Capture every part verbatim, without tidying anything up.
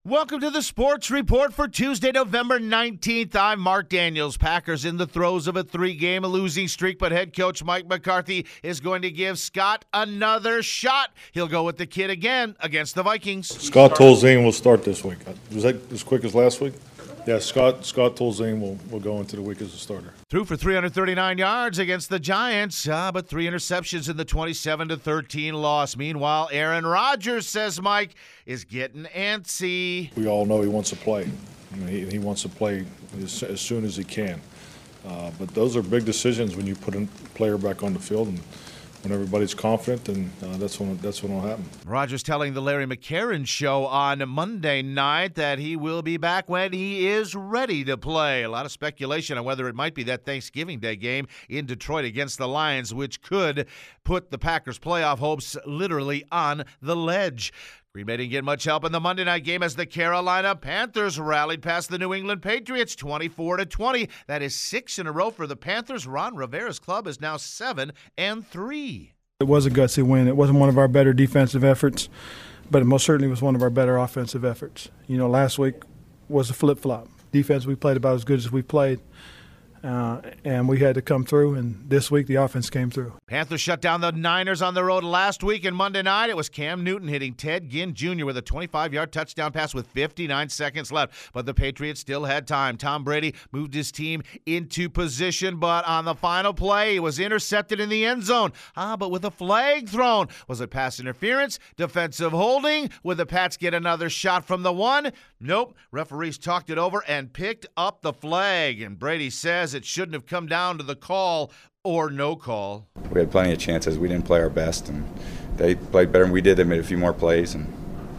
Welcome to the Sports Report for Tuesday, November nineteenth. I'm Mark Daniels. Packers in the throes of a three-game losing streak, but head coach Mike McCarthy is going to give Scott another shot. He'll go with the kid again against the Vikings. Scott Tolzien will start this week. Was that as quick as last week? Yeah, Scott Scott Tolzien will, will go into the week as a starter. Threw for three hundred thirty-nine yards against the Giants, uh, but three interceptions in the twenty-seven to thirteen loss. Meanwhile, Aaron Rodgers, says Mike, is getting antsy. We all know he wants to play. I mean, he, he wants to play as, as soon as he can. Uh, but those are big decisions when you put a player back on the field, and when everybody's confident, then uh, that's when that's when it'll happen. Rodgers telling the Larry McCarron Show on Monday night that he will be back when he is ready to play. A lot of speculation on whether it might be that Thanksgiving Day game in Detroit against the Lions, which could put the Packers' playoff hopes literally on the ledge. Green Bay didn't get much help in the Monday night game as the Carolina Panthers rallied past the New England Patriots twenty-four to twenty. That is six in a row for the Panthers. Ron Rivera's club is now seven and three. It was a gutsy win. It wasn't one of our better defensive efforts, but it most certainly was one of our better offensive efforts. You know, last week was a flip-flop. Defense, we played about as good as we played. Uh, and we had to come through, and this week the offense came through. Panthers shut down the Niners on the road last week, and Monday night it was Cam Newton hitting Ted Ginn Junior with a twenty-five-yard touchdown pass with fifty-nine seconds left. But the Patriots still had time. Tom Brady moved his team into position, but on the final play, he was intercepted in the end zone. Ah, but with a flag thrown. Was it pass interference? Defensive holding? Would the Pats get another shot from the one? Nope. Referees talked it over and picked up the flag. And Brady says it shouldn't have come down to the call or no call. We had plenty of chances. We didn't play our best, and they played better than we did. They made a few more plays, and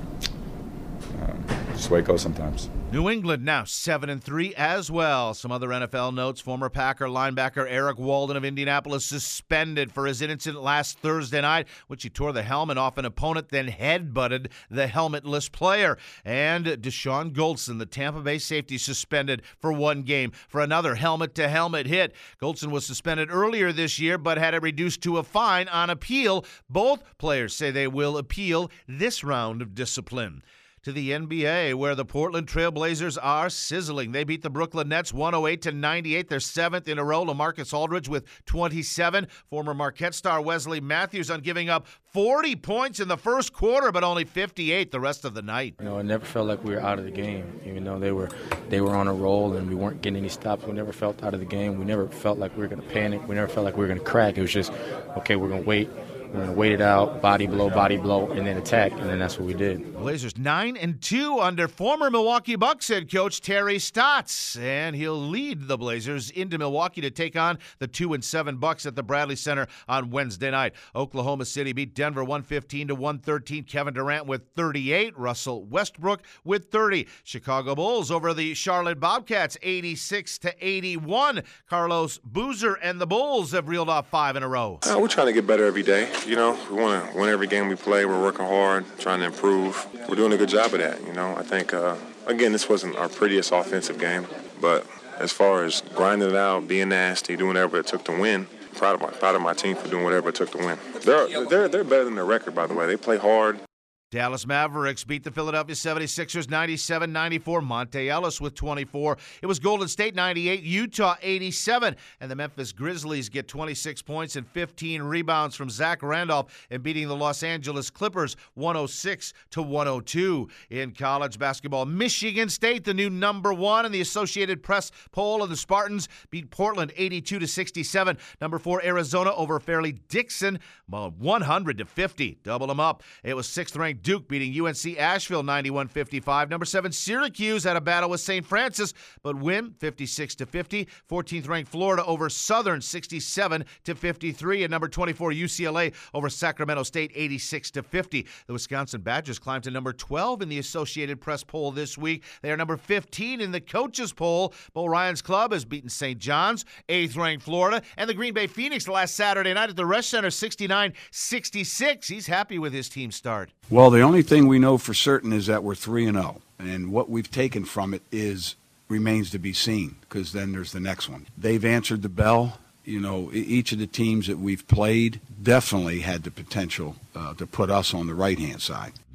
um, just the way it goes sometimes. New England now seven and three as well. Some other N F L notes: former Packer linebacker Eric Walden of Indianapolis suspended for his incident last Thursday night, which he tore the helmet off an opponent, then headbutted the helmetless player. And Deshaun Goldson, the Tampa Bay safety, suspended for one game for another helmet-to-helmet hit. Goldson was suspended earlier this year, but had it reduced to a fine on appeal. Both players say they will appeal this round of discipline. To the N B A, where the Portland Trail Blazers are sizzling. They beat the Brooklyn Nets one oh eight to ninety-eight, their seventh in a row. LaMarcus Aldridge with twenty-seven. Former Marquette star Wesley Matthews on giving up forty points in the first quarter, but only fifty-eight the rest of the night. You know, it never felt like we were out of the game, even though they were they were on a roll and we weren't getting any stops. We never felt out of the game. We never felt like we were going to panic. We never felt like we were going to crack. It was just, okay, we're going to wait. We're going to wait it out, body blow, body blow, and then attack, and then that's what we did. Blazers nine and two under former Milwaukee Bucks head coach Terry Stotts, and he'll lead the Blazers into Milwaukee to take on the two and seven Bucks at the Bradley Center on Wednesday night. Oklahoma City beat Denver one fifteen to one thirteen. Kevin Durant with thirty-eight, Russell Westbrook with thirty. Chicago Bulls over the Charlotte Bobcats eighty-six to eighty-one. Carlos Boozer and the Bulls have reeled off five in a row. Uh, we're trying to get better every day. You know, we want to win every game we play. We're working hard, trying to improve. We're doing a good job of that, you know. I think, uh, again, this wasn't our prettiest offensive game, but as far as grinding it out, being nasty, doing whatever it took to win, proud of my, proud of my team for doing whatever it took to win. They're, they're, they're better than their record, by the way. They play hard. Dallas Mavericks beat the Philadelphia seventy-sixers ninety-seven ninety-four. Monte Ellis with twenty-four. It was Golden State ninety-eight, Utah eighty-seven. And the Memphis Grizzlies get twenty-six points and fifteen rebounds from Zach Randolph and beating the Los Angeles Clippers one oh six to one oh two. In college basketball, Michigan State, the new number one in the Associated Press poll, and the Spartans beat Portland eighty-two to sixty-seven. Number four, Arizona over Fairleigh Dixon one hundred to fifty. Double them up. It was sixth-ranked Duke beating U N C Asheville ninety-one fifty-five. Number seven, Syracuse had a battle with Saint Francis, but win fifty-six to fifty. fourteenth-ranked Florida over Southern sixty-seven to fifty-three. And number twenty-four, U C L A over Sacramento State eighty-six to fifty. The Wisconsin Badgers climbed to number twelve in the Associated Press poll this week. They are number fifteen in the coaches poll. Bo Ryan's club has beaten Saint John's, eighth-ranked Florida, and the Green Bay Phoenix last Saturday night at the Resch Center sixty-nine sixty-six. He's happy with his team's start. Well, the only thing we know for certain is that we're three and oh, and what we've taken from it is remains to be seen, because then there's the next one. They've answered the bell. You know, each of the teams that we've played definitely had the potential uh, to put us on the right-hand side.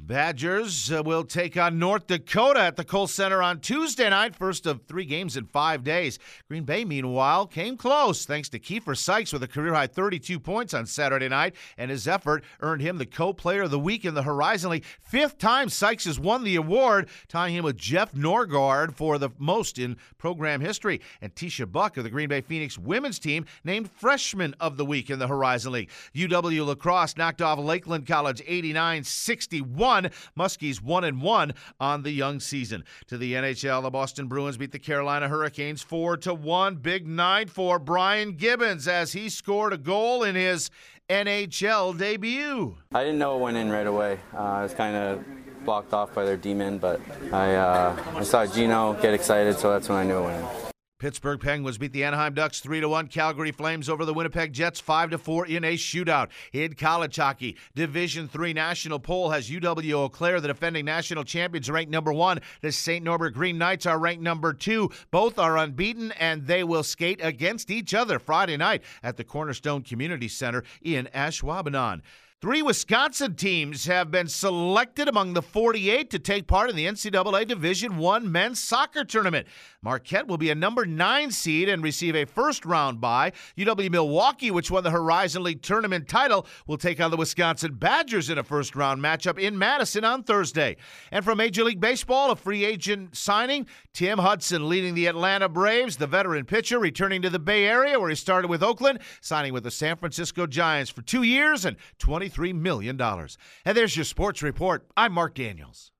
Badgers uh, will take on North Dakota at the Kohl Center on Tuesday night, first of three games in five days. Green Bay, meanwhile, came close thanks to Kiefer Sykes with a career-high thirty-two points on Saturday night, and his effort earned him the Co-Player of the Week in the Horizon League. Fifth time Sykes has won the award, tying him with Jeff Norgard for the most in program history. And Tisha Buck of the Green Bay Phoenix women's team named Freshman of the Week in the Horizon League. U W Lacrosse knocked off Lakeland College eighty-nine sixty-one. Muskies one and one on the young season. To the N H L, the Boston Bruins beat the Carolina Hurricanes four to one. Big night for Brian Gibbons as he scored a goal in his N H L debut. I didn't know it went in right away. Uh, I was kind of blocked off by their D-men, but I uh, I saw Gino get excited, so that's when I knew it went in. Pittsburgh Penguins beat the Anaheim Ducks three to one. Calgary Flames over the Winnipeg Jets five to four in a shootout. In college hockey, Division three national poll has U W Eau Claire, the defending national champions, ranked number one. The Saint Norbert Green Knights are ranked number two. Both are unbeaten, and they will skate against each other Friday night at the Cornerstone Community Center in Ashwaubenon. Three Wisconsin teams have been selected among the forty-eight to take part in the N C double A Division one men's soccer tournament. Marquette will be a number nine seed and receive a first-round bye. U W Milwaukee, which won the Horizon League tournament title, will take on the Wisconsin Badgers in a first-round matchup in Madison on Thursday. And from Major League Baseball, a free agent signing, Tim Hudson leading the Atlanta Braves, the veteran pitcher returning to the Bay Area where he started with Oakland, signing with the San Francisco Giants for two years and twenty-three million dollars. And there's your sports report. I'm Mark Daniels.